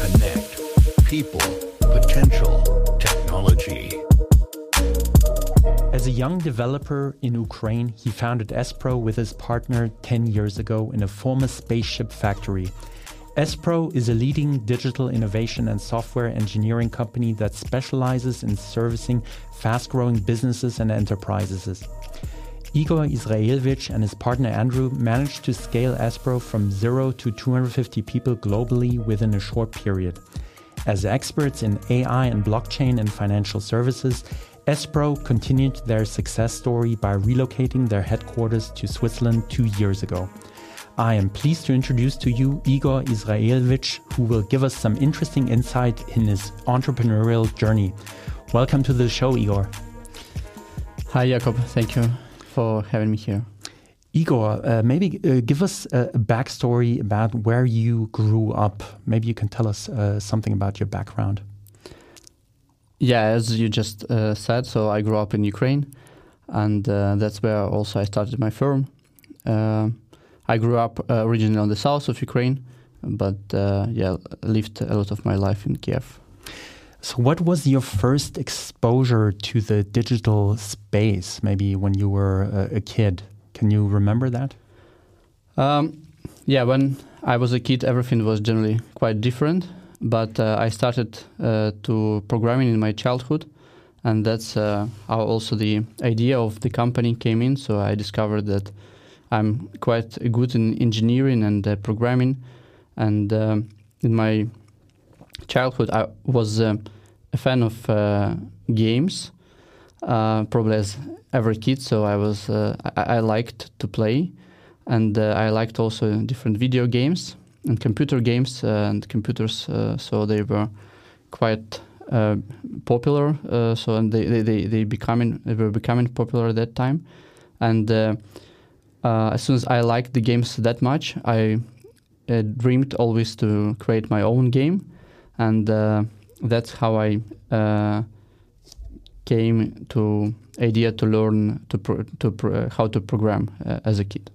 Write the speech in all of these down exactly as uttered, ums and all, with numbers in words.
connect people, potential, technology. As a young developer in Ukraine, he founded Espro with his partner ten years ago in a former spaceship factory. Espro is a leading digital innovation and software engineering company that specializes in servicing fast-growing businesses and enterprises. Igor Izraelevich and his partner Andrew managed to scale Espro from zero to two hundred fifty people globally within a short period. As experts in A I and blockchain and financial services, Espro continued their success story by relocating their headquarters to Switzerland two years ago. I am pleased to introduce to you Igor Izraelevich, who will give us some interesting insight in his entrepreneurial journey. Welcome to the show, Igor. Hi, Jakob. Thank you for having me here. Igor, uh, maybe uh, give us a, a backstory about where you grew up. Maybe you can tell us uh, something about your background. Yeah, as you just uh, said, so I grew up in Ukraine, and uh, that's where also I started my firm. Uh, I grew up uh, originally on the south of Ukraine, but uh, yeah, lived a lot of my life in Kiev. So what was your first exposure to the digital space, maybe when you were a, a kid? Can you remember that? Um, yeah, when I was a kid, everything was generally quite different. But uh, I started uh, to programming in my childhood, and that's uh, how also the idea of the company came in. So I discovered that I'm quite good in engineering and uh, programming. And um, in my childhood, I was uh, a fan of uh, games, uh, probably as every kid. So I was uh, I, I liked to play, and uh, I liked also different video games and computer games uh, and computers. Uh, so they were quite uh, popular. Uh, so and they they they they becoming they were becoming popular at that time. And uh, uh, as soon as I liked the games that much, I uh, dreamed always to create my own game, and uh, that's how I uh, came to idea to learn to pro- to pro- how to program uh, as a kid.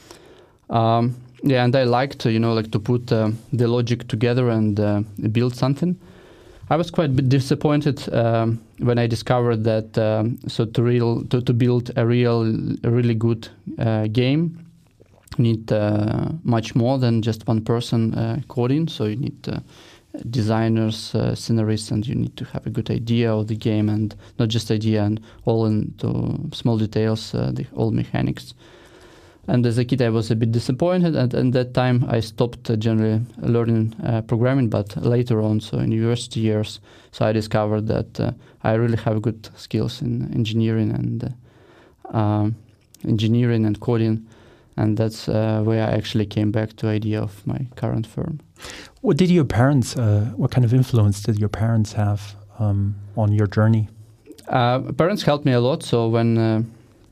Um, yeah, and I liked you know like to put uh, the logic together and uh, build something. I was quite a bit disappointed um, when I discovered that um, so to real to, to build a real a really good uh, game, you need uh, much more than just one person uh, coding. So you need uh, designers, uh, scenarists, and you need to have a good idea of the game, and not just idea, and all into small details, uh, the all mechanics. And as a kid, I was a bit disappointed, and at that time, I stopped uh, generally learning uh, programming. But later on, so in university years, so I discovered that uh, I really have good skills in engineering and uh, um, engineering and coding, and that's uh, where I actually came back to idea of my current firm. What did your parents? Uh, what kind of influence did your parents have um, on your journey? Uh, parents helped me a lot. So when uh,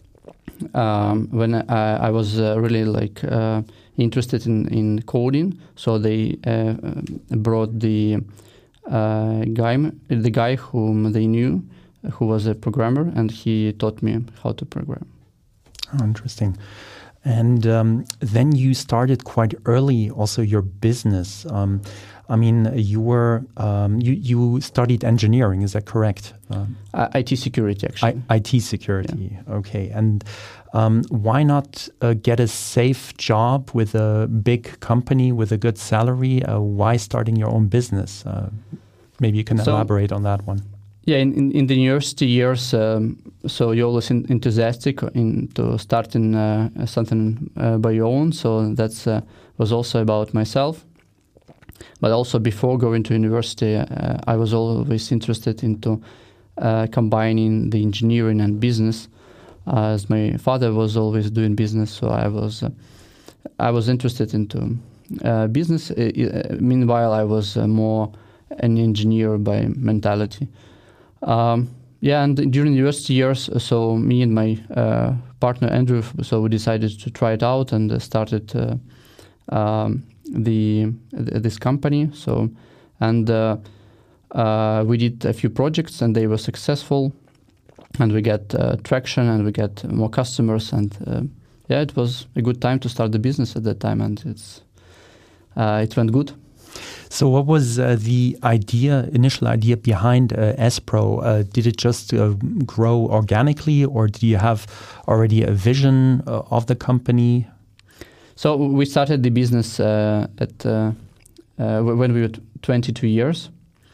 um, when I, I was uh, really like uh, interested in, in coding, so they uh, brought the uh, guy the guy whom they knew, who was a programmer, and he taught me how to program. Oh, interesting. And um, then you started quite early also your business. Um, I mean, you were um, you you studied engineering, is that correct? Um, uh, I T security, actually. I, IT security, yeah. Okay. And um, why not uh, get a safe job with a big company with a good salary? Uh, why starting your own business? Uh, maybe you can so, elaborate on that one. Yeah, in, in, in the university years, um, so you're always in, enthusiastic into starting uh, something uh, by your own. So that's uh, was also about myself. But also before going to university, uh, I was always interested into uh, combining the engineering and business, uh, as my father was always doing business. So I was uh, I was interested into uh, business. Uh, meanwhile, I was uh, more an engineer by mentality. Um, yeah, and during university years, so me and my uh, partner Andrew, so we decided to try it out and uh, started uh, um, the uh, this company. So, and uh, uh, we did a few projects, and they were successful, and we got uh, traction, and we got more customers, and uh, yeah, it was a good time to start the business at that time, and it's uh, it went good. So what was uh, the idea, initial idea behind uh, Espro? Uh, did it just uh, grow organically, or do you have already a vision uh, of the company? So we started the business uh, at uh, uh, when we were twenty-two years.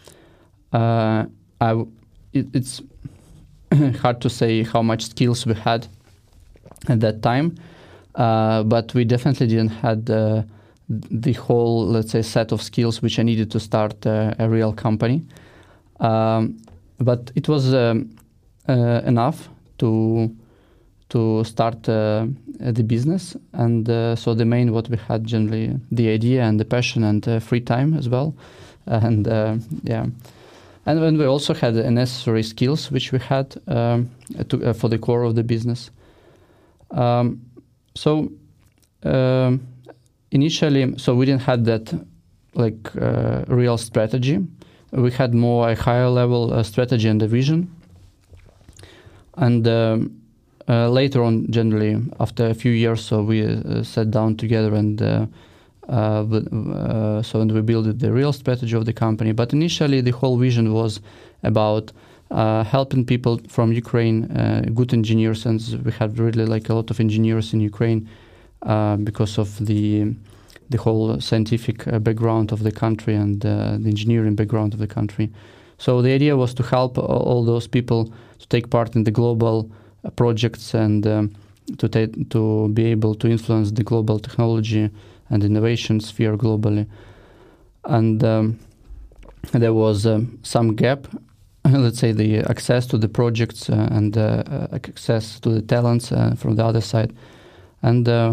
Uh, I, it, it's hard to say how much skills we had at that time, uh, but we definitely didn't had uh, the whole, let's say, set of skills which I needed to start uh, a real company. Um, but it was um, uh, enough to to start uh, the business, and uh, so the main what we had generally the idea and the passion and uh, free time as well, and uh, yeah. And then we also had the necessary skills which we had um, to, uh, for the core of the business. Um, so um, initially, so we didn't have that like uh, real strategy. We had more a higher level uh, strategy and a vision. And um, uh, later on, generally after a few years, so we uh, sat down together and uh, Uh, but, uh, so and we built the real strategy of the company. But initially, the whole vision was about uh, helping people from Ukraine, uh, good engineers, and we had really like a lot of engineers in Ukraine uh, because of the the whole scientific uh, background of the country and uh, the engineering background of the country. So the idea was to help all those people to take part in the global uh, projects and um, to ta- to be able to influence the global technology and innovation sphere globally. And um, there was um, some gap, let's say the access to the projects uh, and uh, access to the talents uh, from the other side. And uh,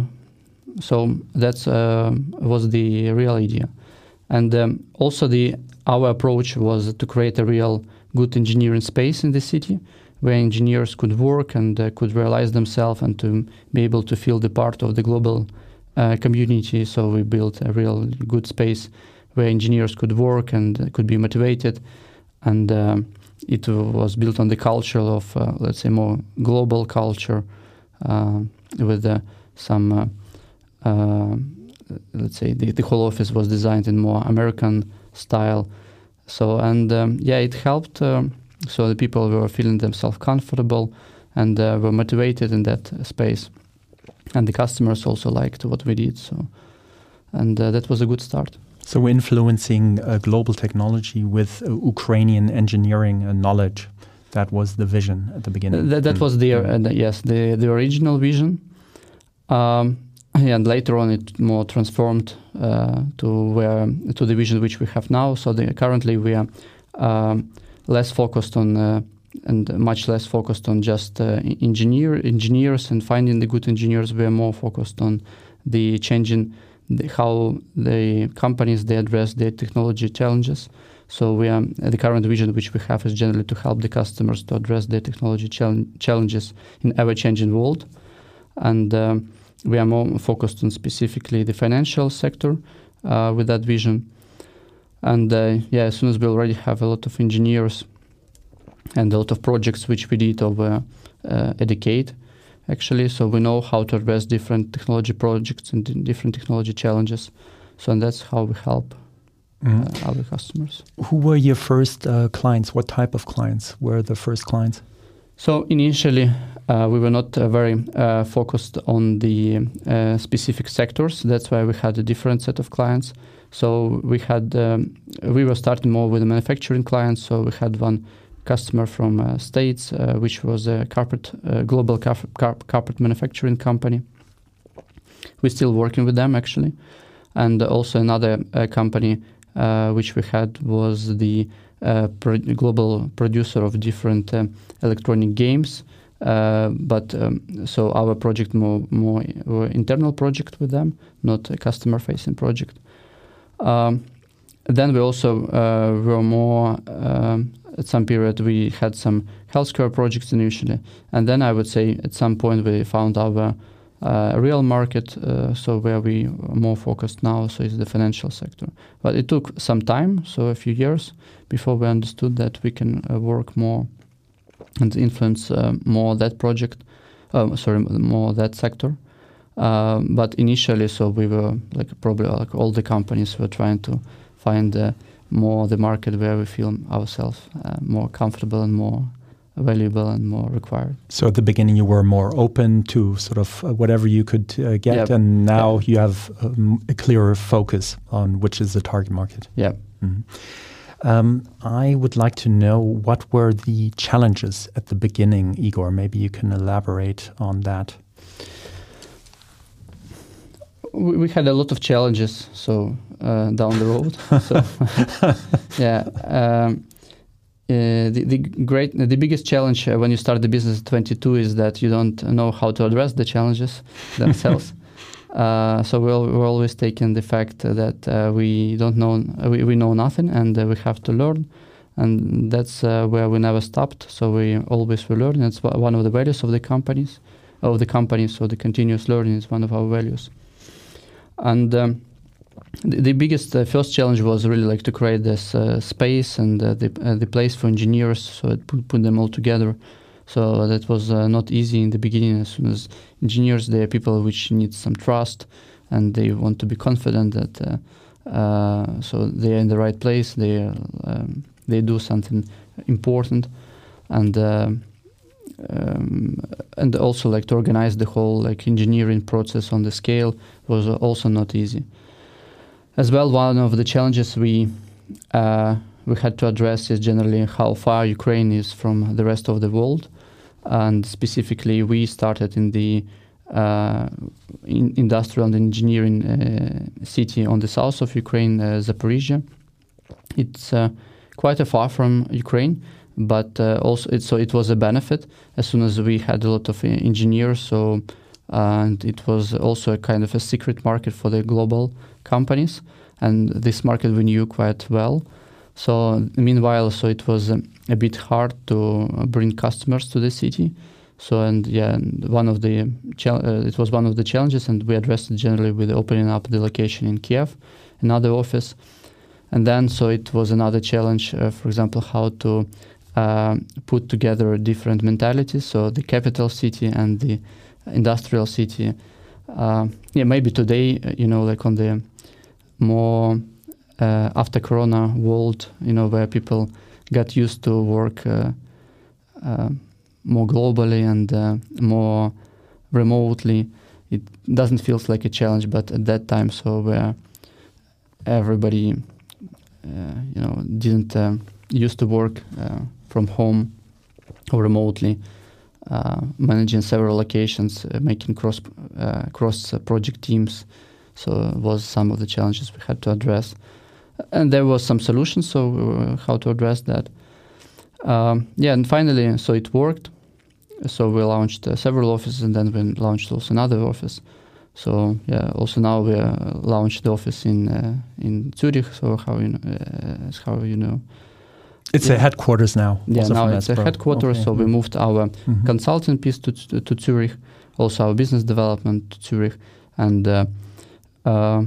so that uh, was the real idea. And um, also the our approach was to create a real good engineering space in the city where engineers could work and uh, could realize themselves and to be able to feel the part of the global Uh, community. So we built a real good space where engineers could work and uh, could be motivated, and um, it was built on the culture of, uh, let's say, more global culture uh, with uh, some, uh, uh, let's say, the, the whole office was designed in more American style. So, and um, yeah, it helped. Um, so the people were feeling themselves comfortable and uh, were motivated in that uh, space. And the customers also liked what we did, so and uh, that was a good start. So we're influencing uh, global technology with uh, Ukrainian engineering uh, knowledge. That was the vision at the beginning. Th- that mm. was the, uh, the yes the the original vision, um, and later on it more transformed uh, to where to the vision which we have now. So the, currently we are um, less focused on. Uh, and much less focused on just uh, engineer engineers and finding the good engineers. We are more focused on the changing the, how the companies they address their technology challenges. So we are the current vision which we have is generally to help the customers to address their technology chal- challenges in ever-changing world, and um, we are more focused on specifically the financial sector uh, with that vision. And uh, yeah, as soon as we already have a lot of engineers and a lot of projects which we did over uh, a decade, actually. So we know how to address different technology projects and different technology challenges. So and that's how we help mm. uh, our customers. Who were your first uh, clients? What type of clients were the first clients? So initially, uh, we were not uh, very uh, focused on the uh, specific sectors. That's why we had a different set of clients. So we had um, we were starting more with the manufacturing clients. So we had one customer from uh, States, uh, which was a carpet, uh, global carpet, carpet manufacturing company. We're still working with them, actually. And also another uh, company uh, which we had was the uh, pro- global producer of different um, electronic games. Uh, but um, so our project more more uh, internal project with them, not a customer-facing project. Um, then we also uh, were more... Um, At some period, we had some healthcare projects initially, and then I would say at some point we found our uh, real market. Uh, so where we are more focused now, so is the financial sector. But it took some time, so a few years, before we understood that we can uh, work more and influence uh, more that project. Um, sorry, more that sector. Uh, but initially, so we were like probably like all the companies were trying to find uh, more the market where we feel ourselves uh, more comfortable and more valuable and more required. So at the beginning you were more open to sort of uh, whatever you could uh, get, yep. and now yep. you have um, a clearer focus on which is the target market. Yeah. Mm-hmm. Um, I would like to know, what were the challenges at the beginning, Igor? Maybe you can elaborate on that. We, we had a lot of challenges, so uh, down the road. so yeah, um, uh, the the great the biggest challenge uh, when you start the business at twenty-two is that you don't know how to address the challenges themselves. Uh, so we're, we're always taking the fact that uh, we don't know, we, we know nothing, and uh, we have to learn, and that's uh, where we never stopped. So we always will learn. It's one of the values of the companies, of the company. So the continuous learning is one of our values. And um, the, the biggest uh, first challenge was really like to create this uh, space and uh, the uh, the place for engineers. So it put, put them all together. So that was uh, not easy in the beginning. As soon as engineers, they are people which need some trust, and they want to be confident that uh, uh, so they are in the right place. They are, um, they do something important, and uh, um, and also like to organize the whole like engineering process on the scale was also not easy. As well, one of the challenges we uh, we had to address is generally how far Ukraine is from the rest of the world. And specifically, we started in the uh, in industrial and engineering uh, city on the south of Ukraine, uh, Zaporizhia. It's uh, quite a far from Ukraine, but uh, also it, so it was a benefit as soon as we had a lot of uh, engineers. So uh, and it was also a kind of a secret market for the global companies, and this market we knew quite well. So meanwhile, so it was um, a bit hard to bring customers to the city. So and yeah, and one of the chal- uh, it was one of the challenges, and we addressed it generally with opening up the location in Kiev, another office, and then so it was another challenge. Uh, for example, how to uh, put together different mentalities. So the capital city and the industrial city. Uh, yeah, maybe today, you know, like on the more Uh, after Corona world, you know, where people got used to work uh, uh, more globally and uh, more remotely, it doesn't feel like a challenge. But at that time, so where everybody, uh, you know, didn't uh, used to work uh, from home or remotely, uh, managing several locations, uh, making cross uh, cross uh, project teams, so it was some of the challenges we had to address. And there was some solutions, so uh, how to address that. Um, yeah, and finally, so it worked. So we launched uh, several offices, and then we launched also another office. So yeah, also now we uh, launched the office in uh, in Zurich. So how you know, uh, how you know, it's yeah. a headquarters now. Yeah, now it's a headquarters. Okay. So mm-hmm. we moved our mm-hmm. consulting piece to, to to Zurich, also our business development to Zurich, and. Uh, uh,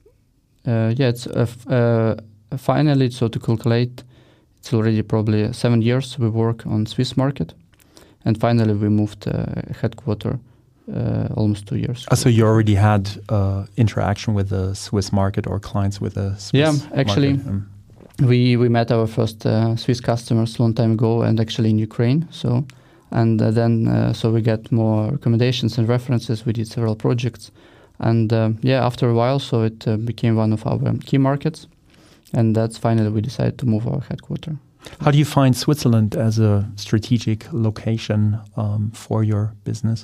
Uh, yeah, it's uh, f- uh, finally, so to calculate, it's already probably seven years we work on Swiss market, and finally we moved uh, headquarter uh, almost two years. Oh, so you already had uh, interaction with the Swiss market or clients with the Swiss yeah, actually, market? Um. we we met our first uh, Swiss customers a long time ago, and actually in Ukraine. So, and uh, then uh, so we got more recommendations and references. We did several projects. And uh, yeah, after a while, so it uh, became one of our key markets, and that's finally we decided to move our headquarters. How do you find Switzerland as a strategic location um, for your business?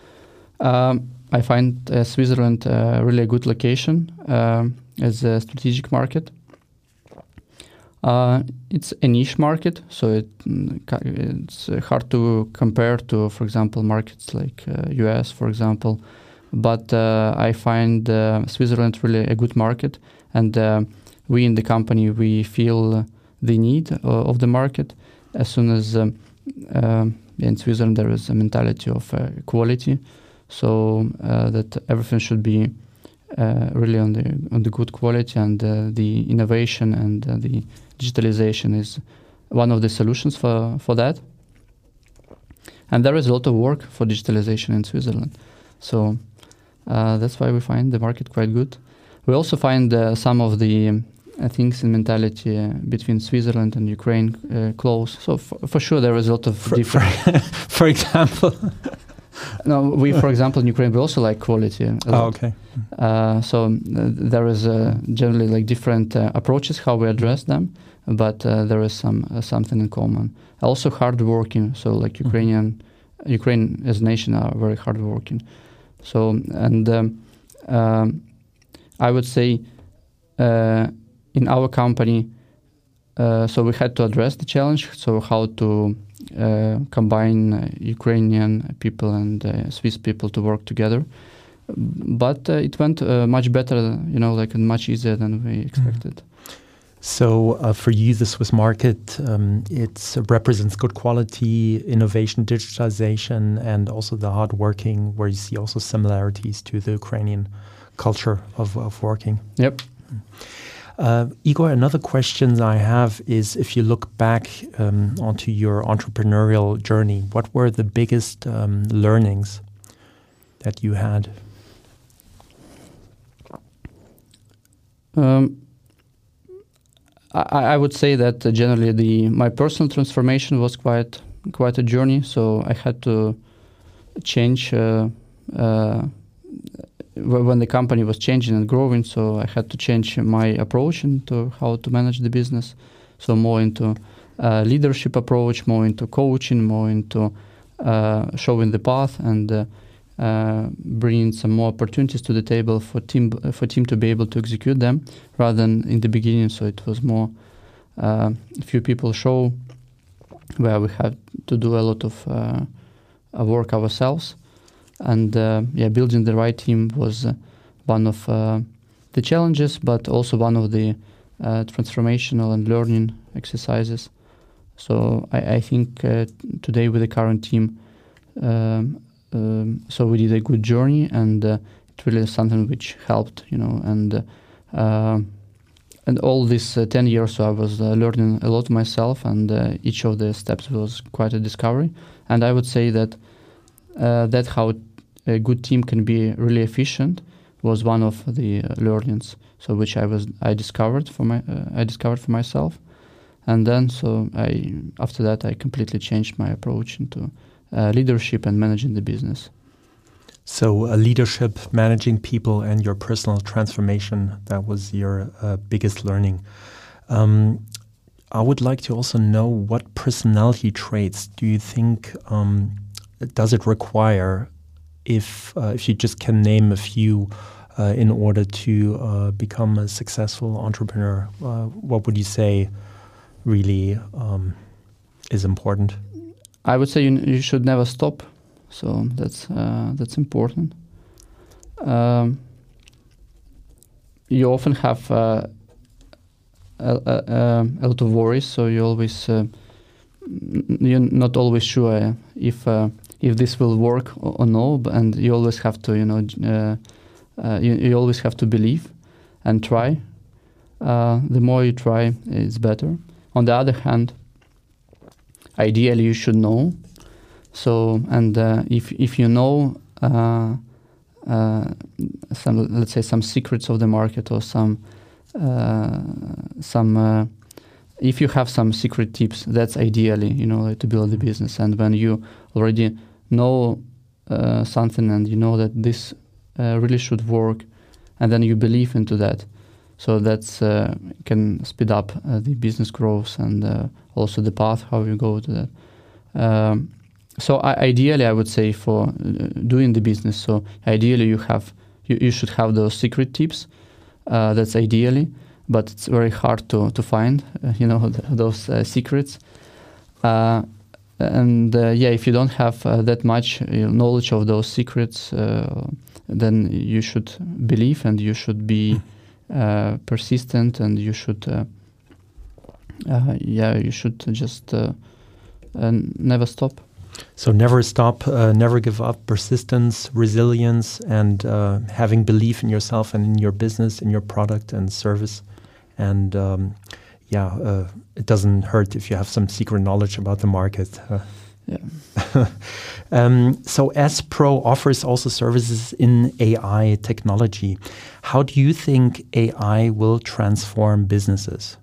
Um, I find uh, Switzerland uh, really a good location uh, as a strategic market. Uh, it's a niche market, so it, it's hard to compare to, for example, markets like uh, U S, for example. But uh, I find uh, Switzerland really a good market, and uh, we in the company, we feel the need uh, of the market. As soon as um, uh, in Switzerland there is a mentality of uh, quality, so uh, that everything should be uh, really on the on the good quality, and uh, the innovation and uh, the digitalization is one of the solutions for, for that. And there is a lot of work for digitalization in Switzerland. So Uh, that's why we find the market quite good. We also find uh, some of the uh, things and mentality uh, between Switzerland and Ukraine uh, close. So f- for sure there is a lot of For, different. for, for example. No, we, for example, in Ukraine, we also like quality. a Oh, lot. okay. Uh, so uh, there is uh, generally like different uh, approaches how we address them, but uh, there is some uh, something in common. Also hardworking. So like Ukrainian, Ukraine as a nation are very hardworking. So and um, um, I would say uh, in our company, uh, so we had to address the challenge. So how to uh, combine uh, Ukrainian people and uh, Swiss people to work together. But uh, it went uh, much better, you know, like and much easier than we expected. So uh, for you, the Swiss market, um, it represents good quality, innovation, digitalization, and also the hard working, where you see also similarities to the Ukrainian culture of, of working. Yep. Uh, Igor, another question I have is, if you look back um, onto your entrepreneurial journey, what were the biggest um, learnings that you had? Um, I, I would say that uh, generally the my personal transformation was quite quite a journey. So I had to change uh, uh, when the company was changing and growing. So I had to change my approach into how to manage the business. So more into uh, leadership approach, more into coaching, more into uh, showing the path and uh, uh, bringing some more opportunities to the table for team for team to be able to execute them, rather than in the beginning. So it was more uh, a few people show where we had to do a lot of uh, work ourselves. And uh, yeah, building the right team was uh, one of uh, the challenges, but also one of the uh, transformational and learning exercises. So I, I think uh, today with the current team, um, um, so we did a good journey, and uh, it really is something which helped, you know, and uh, and all these uh, ten years, so I was uh, learning a lot myself, and uh, each of the steps was quite a discovery. And I would say that uh, that how a good team can be really efficient was one of the uh, learnings. So which I was I discovered for my uh, I discovered for myself, and then so I after that I completely changed my approach into uh, leadership and managing the business. So uh, leadership, managing people, and your personal transformation, that was your uh, biggest learning. Um, I would like to also know, what personality traits do you think um, does it require, if uh, if you just can name a few, uh, in order to uh, become a successful entrepreneur? Uh, what would you say really um, is important? I would say you, you should never stop. So that's uh, that's important. Um, you often have uh, a, a, a lot of worries, so you always uh, you're not always sure if uh, if this will work or, or no, and you always have to, you know, uh, uh, you, you always have to believe and try. Uh, the more you try, it's better. On the other hand, ideally you should know. So, and uh, if if you know uh, uh, some, let's say, some secrets of the market, or some uh, some, uh, if you have some secret tips, that's ideally, you know, to build the business. And when you already know uh, something, and you know that this uh, really should work, and then you believe into that, so that's uh, can speed up uh, the business growth, and uh, also the path how you go to that. Um, So I, ideally, I would say for uh, doing the business, so ideally you have you, you should have those secret tips. Uh, that's ideally, but it's very hard to to find, uh, you know, th- those uh, secrets. Uh, and uh, yeah, if you don't have uh, that much uh, knowledge of those secrets, uh, then you should believe, and you should be uh, persistent, and you should uh, uh, yeah, you should just uh, uh, never stop. So never stop, uh, never give up, persistence, resilience, and uh, having belief in yourself and in your business, in your product and service. And um, yeah, uh, it doesn't hurt if you have some secret knowledge about the market. Uh, Yeah. um, so S-Pro offers also services in A I technology. How do you think A I will transform businesses?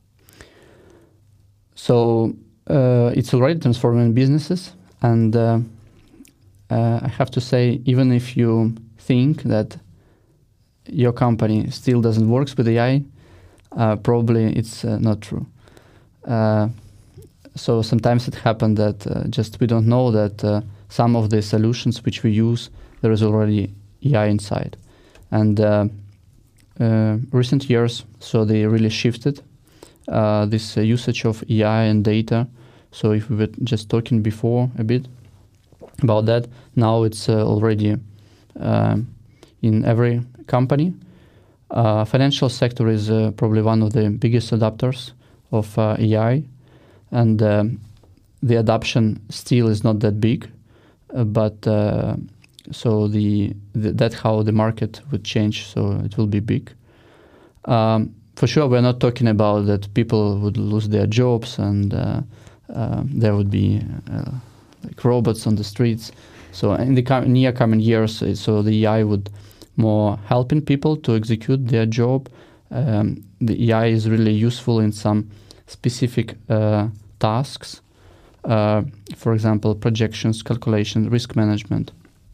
So uh, it's already transforming businesses, and uh, uh, I have to say, even if you think that your company still doesn't work with A I, uh, probably it's uh, not true. Uh, so sometimes it happens that uh, just we don't know that uh, some of the solutions which we use, there is already A I inside. And uh, uh, recent years, so they really shifted uh, this uh, usage of A I and data. So if we were just talking before a bit about that, now it's uh, already uh, in every company. Uh, financial sector is uh, probably one of the biggest adopters of uh, A I, and uh, the adoption still is not that big, uh, but uh, so the, the that's how the market would change. So it will be big. Um, for sure, we're not talking about that people would lose their jobs and uh, uh, there would be uh, like robots on the streets. So in the com- near coming years, so the A I would more helping people to execute their job. Um, the A I is really useful in some specific uh, tasks. Uh, for example, projections, calculation, risk management.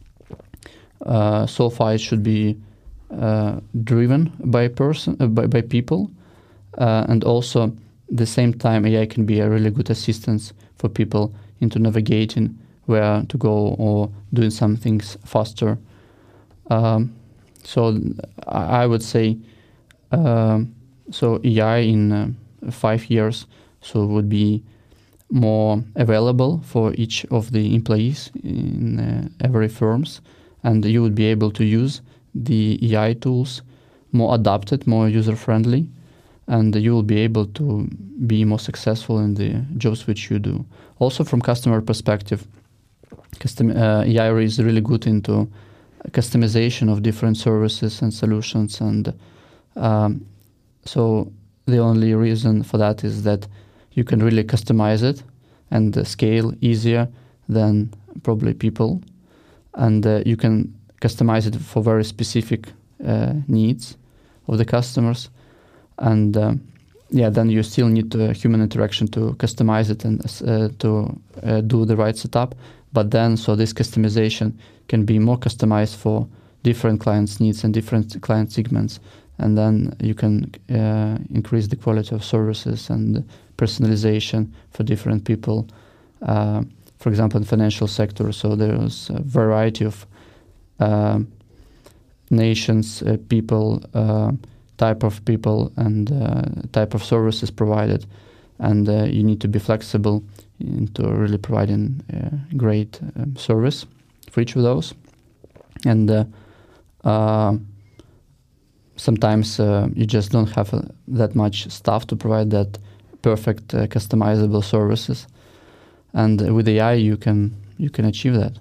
Uh, so far, it should be uh, driven by person, uh, by, by people, uh, and also at the same time, A I can be a really good assistance for people into navigating where to go or doing some things faster. Um, so I would say, uh, so A I in uh, five years, so would be more available for each of the employees in uh, every firms, and you would be able to use the A I tools more adapted, more user-friendly, and you will be able to be more successful in the jobs which you do. Also from customer perspective, custom, uh, A I is really good into customization of different services and solutions, and um, so the only reason for that is that you can really customize it and uh, scale easier than probably people, and uh, you can customize it for very specific uh, needs of the customers, and uh, yeah, then you still need uh, human interaction to customize it and uh, to uh, do the right setup. But then, so this customization can be more customized for different clients' needs and different client segments, and then you can uh, increase the quality of services and personalization for different people. Uh, for example, in financial sector, so there's a variety of uh, nations, uh, people, uh, type of people, and uh, type of services provided, and uh, you need to be flexible into really providing uh, great um, service for each of those. And uh, uh, sometimes uh, you just don't have uh, that much staff to provide that perfect uh, customizable services. And uh, with A I, you can you can achieve that.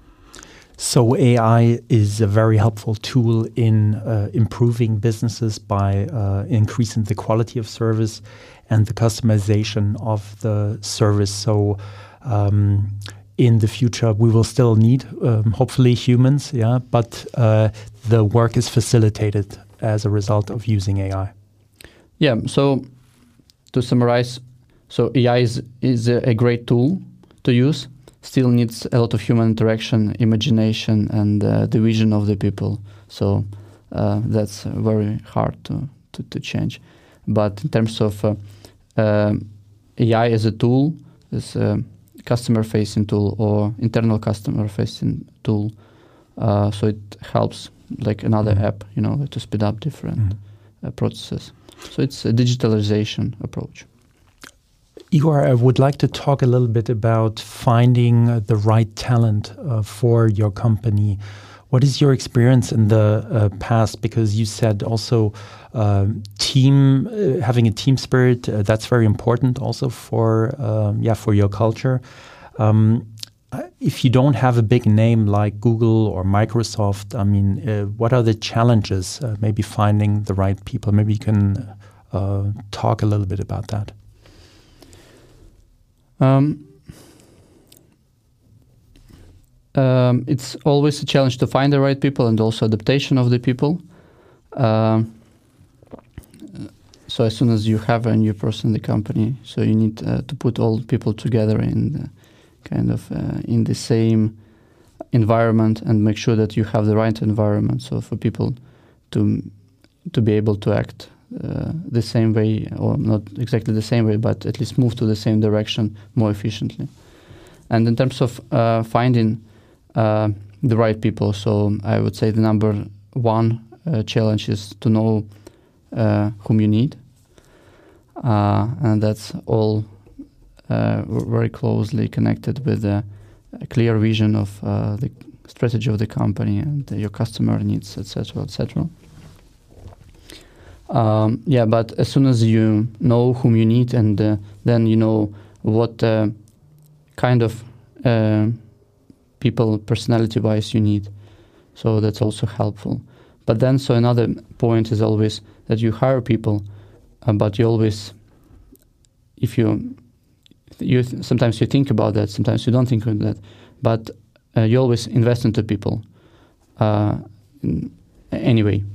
So A I is a very helpful tool in uh, improving businesses by uh, increasing the quality of service and the customization of the service. So um, in the future, we will still need, um, hopefully, humans, yeah, but uh, the work is facilitated as a result of using A I. Yeah, so to summarize, so A I is, is a, a great tool to use, still needs a lot of human interaction, imagination, and uh, the vision of the people. So uh, that's uh, very hard to, to, to change. But in terms of uh, uh, A I as a tool, as a customer-facing tool or internal customer-facing tool, uh, so it helps like another mm-hmm. app, you know, to speed up different mm-hmm. uh, processes. So it's a digitalization approach. Igor, I would like to talk a little bit about finding uh, the right talent uh, for your company. What is your experience in the uh, past? Because you said also uh, team, uh, having a team spirit, uh, that's very important also for, uh, yeah, for your culture. Um, if you don't have a big name like Google or Microsoft, I mean, uh, what are the challenges? Uh, maybe finding the right people. Maybe you can uh, talk a little bit about that. Um, um, it's always a challenge to find the right people and also adaptation of the people. Um, so as soon as you have a new person in the company, so you need uh, to put all people together in the, kind of uh, in the same environment and make sure that you have the right environment. So for people to to be able to act uh, the same way, or not exactly the same way, but at least move to the same direction more efficiently. And in terms of uh, finding uh, the right people, so I would say the number one uh, challenge is to know uh, whom you need. Uh, and that's all uh, very closely connected with a, a clear vision of uh, the strategy of the company and uh, your customer needs, et cetera, et cetera. Um, yeah, but as soon as you know whom you need, and uh, then you know what uh, kind of uh, people, personality-wise, you need. So that's also helpful. But then, so another point is always that you hire people, uh, but you always, if you, you th- sometimes you think about that, sometimes you don't think about that, but uh, you always invest into people uh, anyway.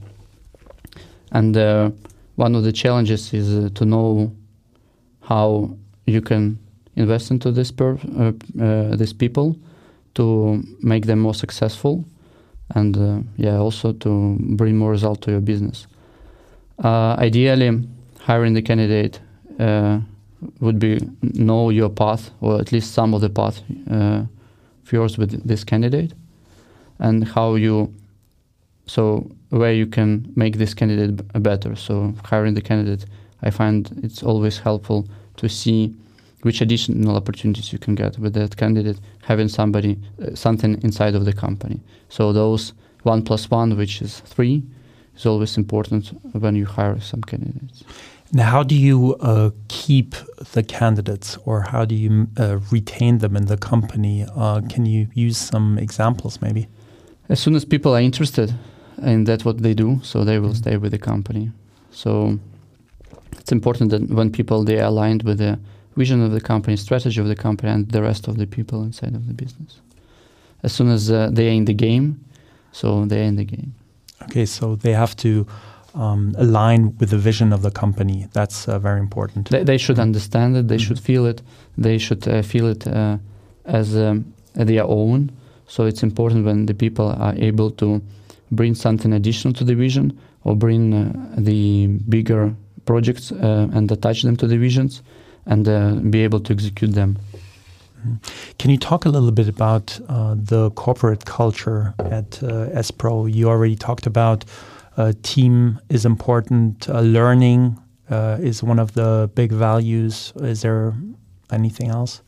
And uh, one of the challenges is uh, to know how you can invest into this per, uh, uh, these people to make them more successful, and uh, yeah, also to bring more result to your business. Uh, ideally, hiring the candidate uh, would be know your path, or at least some of the path uh, of yours with this candidate, and how you, so where you can make this candidate b- better. So hiring the candidate, I find it's always helpful to see which additional opportunities you can get with that candidate, having somebody, uh, something inside of the company. So those one plus one, which is three, is always important when you hire some candidates. Now, how do you uh, keep the candidates, or how do you uh, retain them in the company? Uh, can you use some examples, maybe? As soon as people are interested in that what they do, so they will mm-hmm. stay with the company. So it's important that when people, they are aligned with the vision of the company, strategy of the company, and the rest of the people inside of the business. As soon as uh, they are in the game, so they are in the game. Okay, so they have to um, align with the vision of the company. That's uh, very important. They, they should understand it. They mm-hmm. should feel it. They should uh, feel it uh, as um, their own. So it's important when the people are able to bring something additional to the vision, or bring uh, the bigger projects uh, and attach them to the visions, and uh, be able to execute them. Mm-hmm. Can you talk a little bit about uh, the corporate culture at uh, S-Pro? You already talked about uh, team is important, uh, learning uh, is one of the big values. Is there anything else?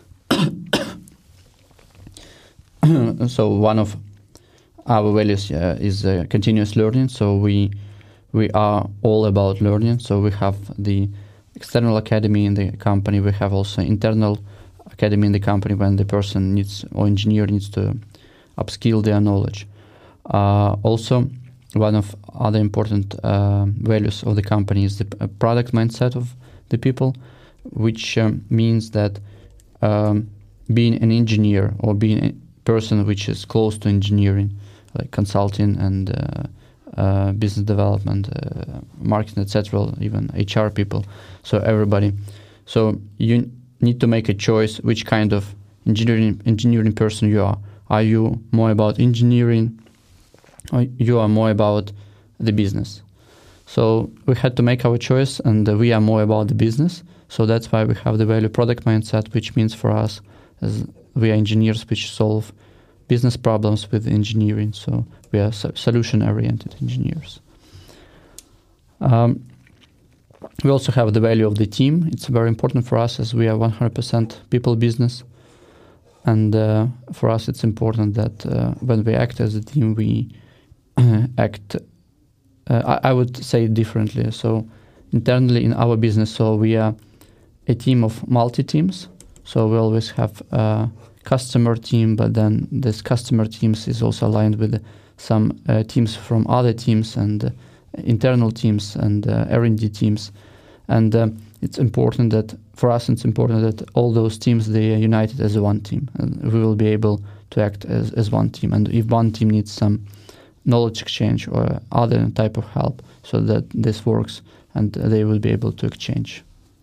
So one of our values uh, is uh, continuous learning. So we we are all about learning. So we have the external academy in the company. We have also internal academy in the company when the person needs, or engineer needs to upskill their knowledge. Uh, also, one of other important uh, values of the company is the uh, product mindset of the people, which um, means that um, being an engineer, or being a person which is close to engineering, like consulting and uh, uh, business development, uh, marketing, et cetera, even H R people, so everybody. So you need to make a choice which kind of engineering engineering person you are. Are you more about engineering, or you are more about the business? So we had to make our choice, and uh, we are more about the business. So that's why we have the value product mindset, which means for us, as we are engineers which solve business problems with engineering. So we are so- solution-oriented engineers. Um, we also have the value of the team. It's very important for us, as we are one hundred percent people business. And uh, for us, it's important that uh, when we act as a team, we act, uh, I, I would say it differently. So internally in our business, so we are a team of multi-teams. So we always have a customer team, but then this customer teams is also aligned with some uh, teams from other teams, and uh, internal teams, and uh, R and D teams. And uh, it's important that, for us, it's important that all those teams, they are united as one team. And we will be able to act as, as one team. And if one team needs some knowledge exchange or other type of help, so that this works and they will be able to exchange.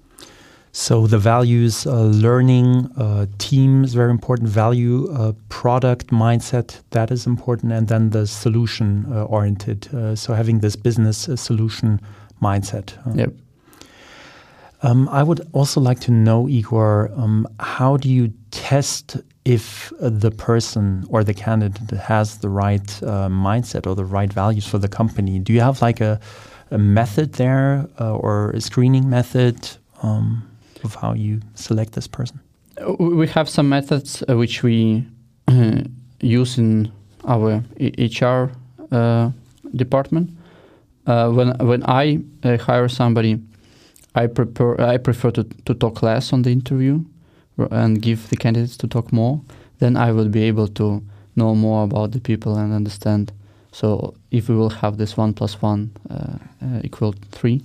So the values, uh, learning, uh, team is very important, value, uh, product mindset, that is important, and then the solution uh, oriented. Uh, so having this business uh, solution mindset. Uh. Yep. Um, I would also like to know, Igor, um, how do you test if uh, the person or the candidate has the right uh, mindset or the right values for the company? Do you have like a, a method there uh, or a screening method um, of how you select this person? We have some methods uh, which we uh, use in our H R uh, department. Uh, when when I uh, hire somebody, I prepare I prefer to, to talk less on the interview and give the candidates to talk more. Then I will be able to know more about the people and understand. So if we will have this one plus one uh, uh, equal three,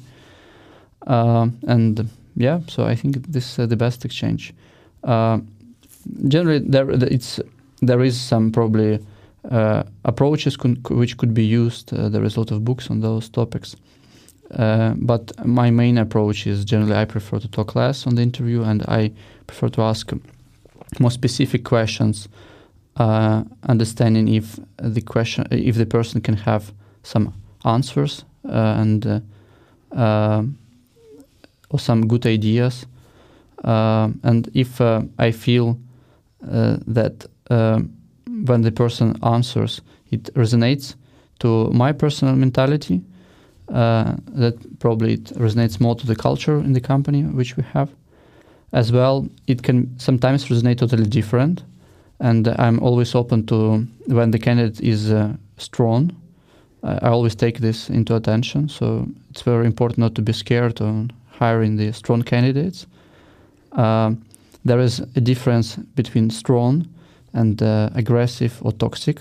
uh, and yeah, so I think this is uh, the best exchange. Uh, generally, there it's there is some probably uh, approaches con- which could be used. Uh, there is a lot of books on those topics. Uh, but my main approach is generally I prefer to talk less on the interview, and I prefer to ask more specific questions, uh, understanding if the question, if the person can have some answers uh, and uh, uh, or some good ideas, uh, and if uh, I feel uh, that uh, when the person answers, it resonates to my personal mentality. Uh, that probably it resonates more to the culture in the company which we have. As well, it can sometimes resonate totally different, and I'm always open to when the candidate is uh, strong. I, I always take this into attention, so it's very important not to be scared on hiring the strong candidates. Uh, there is a difference between strong and uh, aggressive or toxic.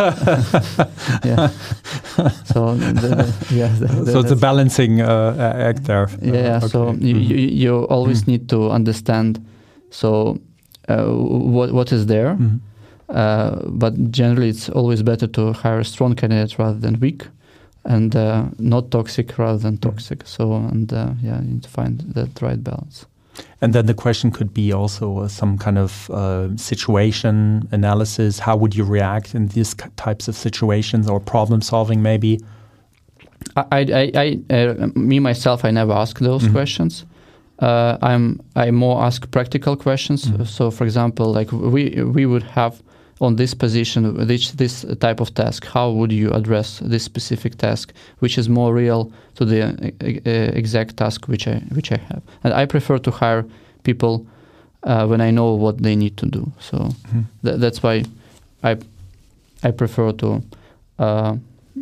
yeah. So the, yeah. The, the, so it's a balancing uh, act there. Yeah. Uh, okay. So you, you you always mm-hmm. need to understand. So uh, what what is there, mm-hmm. uh, but generally it's always better to hire a strong candidate rather than weak, and uh, not toxic rather than toxic. Mm-hmm. So and uh, yeah, you need to find that right balance. And then the question could be also uh, some kind of uh, situation analysis. How would you react in these types of situations, or problem solving maybe? I, I, I uh, me myself, I never ask those mm-hmm. questions. Uh, I'm I more ask practical questions. Mm-hmm. So, for example, like we we would have on this position this this type of task. How would you address this specific task, which is more real to the uh, exact task which I which I have? And I prefer to hire people uh, when I know what they need to do. So mm-hmm. th- that's why I I prefer to uh,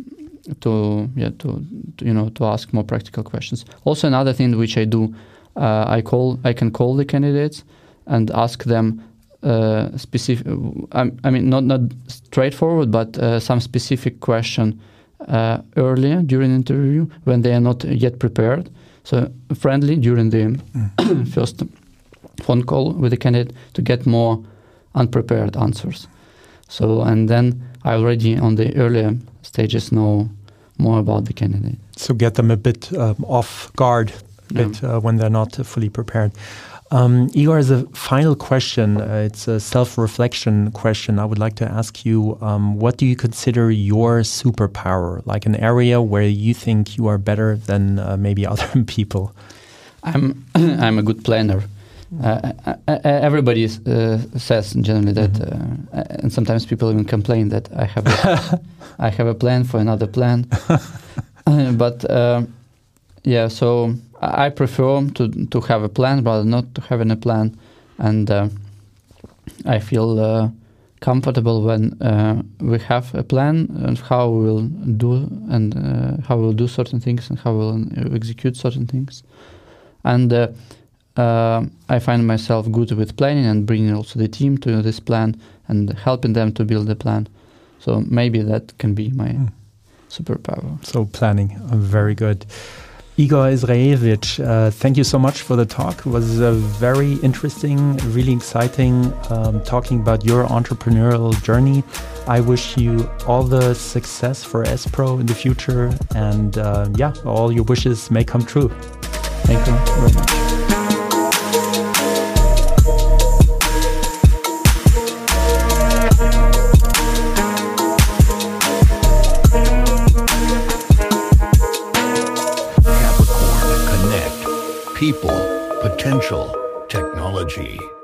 to yeah to, to you know to ask more practical questions. Also, another thing which I do, uh, I call I can call the candidates and ask them. Uh, specific, I, I mean, not not straightforward, but uh, some specific question uh, earlier during the interview when they are not yet prepared. So friendly during the mm. first phone call with the candidate to get more unprepared answers. So and then I already on the earlier stages know more about the candidate. So get them a bit um, off guard, a bit yeah. uh, when they're not uh, fully prepared. Um, Igor, as a final question, uh, it's a self-reflection question. I would like to ask you, um, what do you consider your superpower, like an area where you think you are better than uh, maybe other people? I'm I'm a good planner. Uh, I, I, everybody uh, says generally that, mm-hmm. uh, and sometimes people even complain that I have a, I have a plan for another plan. uh, but uh, yeah, so. I prefer to to have a plan rather than not to having a plan, and uh, I feel uh, comfortable when uh, we have a plan and how we will do and uh, how we will do certain things and how we will execute certain things, and uh, uh, I find myself good with planning and bringing also the team to this plan and helping them to build the plan. So maybe that can be my mm. superpower. So planning, uh, very good. Igor Izraelevich, uh, thank you so much for the talk. It was uh, very interesting, really exciting, um, talking about your entrepreneurial journey. I wish you all the success for S-Pro in the future, and uh, yeah, all your wishes may come true. Thank you very much. People, potential, technology.